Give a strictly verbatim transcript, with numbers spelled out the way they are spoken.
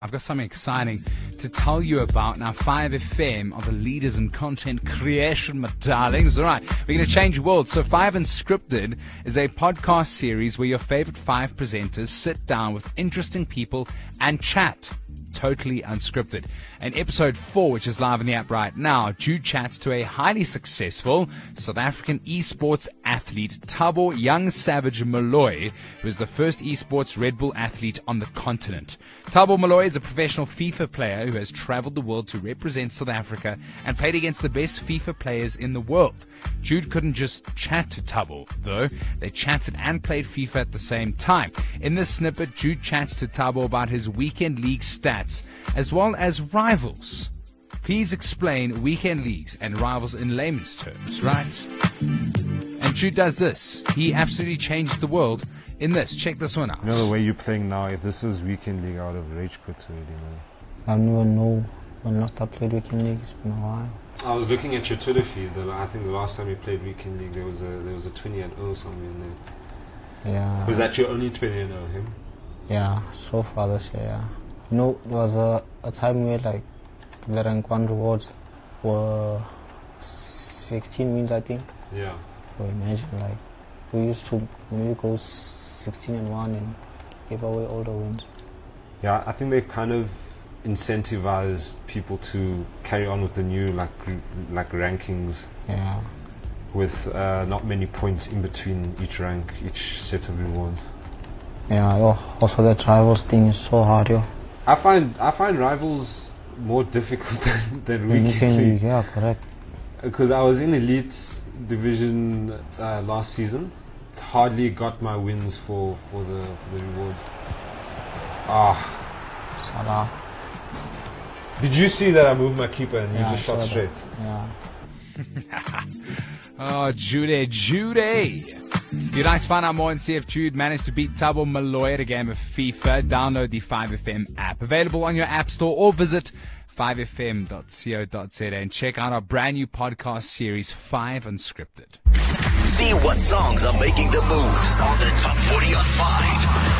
I've got something exciting to tell you about. Now, five F M are the leaders in content creation, my darlings. All right, we're going to change the world. So five Unscripted is a podcast series where your favorite five presenters sit down with interesting people and chat. Totally unscripted. In episode four, which is live in the app right now, Jude chats to a highly successful South African esports athlete, Thabo Young Savage Molloy, who is the first esports Red Bull athlete on the continent. Thabo Molloy is a professional FIFA player who has traveled the world to represent South Africa and played against the best FIFA players in the world. Jude couldn't just chat to Thabo, though. They chatted and played FIFA at the same time. In this snippet, Jude chats to Thabo about his weekend league stats, as well as rivals. Please explain weekend leagues and rivals in layman's terms, right? And Jude does this. He absolutely changed the world in this. Check this one out. You know the way you're playing now, if this was weekend league, I would have rage quit already, man. I don't even know when last I played weekend league. It's been a while. I was looking at your Twitter feed. The, I think the last time you played weekend league, there was a there was a twenty and oh somewhere in there. Yeah. Was that your only twenty and oh, him? Yeah, so far this year, yeah. You know, there was a, a time where like the rank one rewards were sixteen wins, I think. Yeah. So imagine, like, we used to maybe go sixteen and one and give away all the wins. Yeah, I think they kind of incentivize people to carry on with the new like like rankings. Yeah. With uh, not many points in between each rank, each set of rewards. Yeah. Yo, also that rivals thing is so hard, yo. I find I find rivals more difficult than, than weekend league. league. Yeah, correct. Because I was in elite division uh, last season, hardly got my wins for, for the for the rewards. Ah, Salah. Did you see that I moved my keeper and yeah, you just shot straight? That. Yeah. Oh, Jude, Jude. You'd like to find out more and see if Jude managed to beat Thabo Molloy at a game of FIFA? Download the five F M app, available on your app store, or visit five f m dot co dot z a and check out our brand new podcast series, five Unscripted. See what songs are making the moves on the Top forty on five.